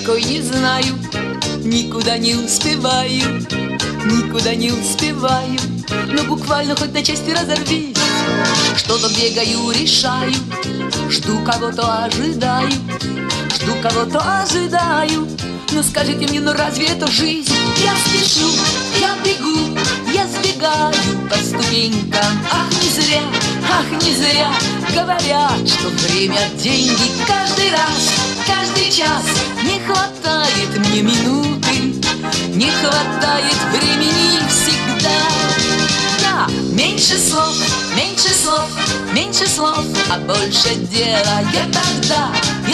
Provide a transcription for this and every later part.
такой не знаю, никуда не успеваю, никуда не успеваю. Но буквально хоть на части разорвись, что-то бегаю, решаю, жду кого-то, ожидаю, жду кого-то, ожидаю. Ну скажите мне, ну разве это жизнь? Я спешу, я бегу, я сбегаю по ступенькам. Ах, не зря говорят, что время — деньги. Каждый раз, каждый час не хватает мне минуты, не хватает времени всегда. Да, меньше слов, меньше слов, меньше слов, а больше дела. Я тогда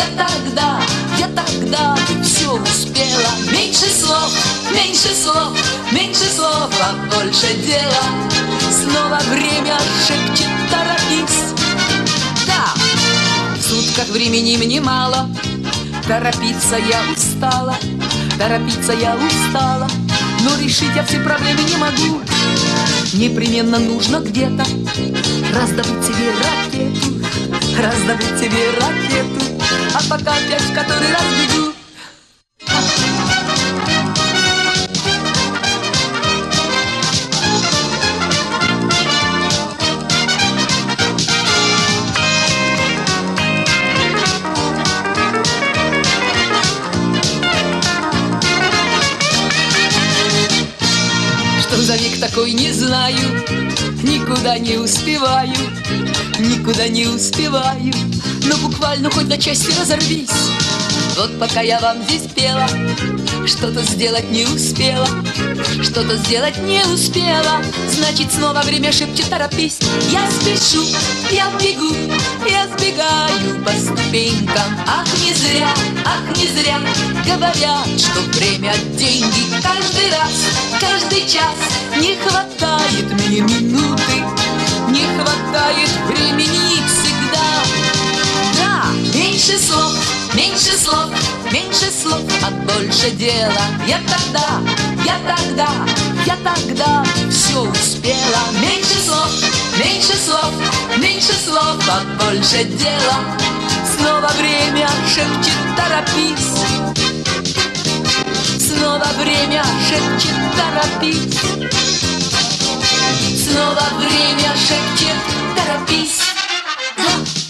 все успела. Меньше слов, меньше слов, меньше слов, а больше дела. Снова время шепчет: торопись. Да, в сутках времени мне мало, торопиться я устала, торопиться я устала. Но решить я все проблемы не могу. Непременно нужно где-то раздобыть себе ракету, раздобыть себе ракету. А пока опять в который раз бегу. Что за век такой, не знаю, никуда не успеваю, никуда не успеваю. Но буквально хоть на части разорвись. Вот пока я вам здесь пела, что-то сделать не успела, что-то сделать не успела. Значит, снова время шепчет: торопись. Я спешу, я бегу, я сбегаю по ступенькам. Ах, не зря говорят, что время — деньги. Каждый раз, каждый час не хватает мне минуты, не хватает времени всегда. Да, меньше слов, меньше слов, меньше слов, а больше дела. Я тогда все успела. Меньше слов, меньше слов, меньше слов, а больше дела. Снова время шепчет: торопись. Снова время шепчет: торопись. Снова время шепчет: торопись.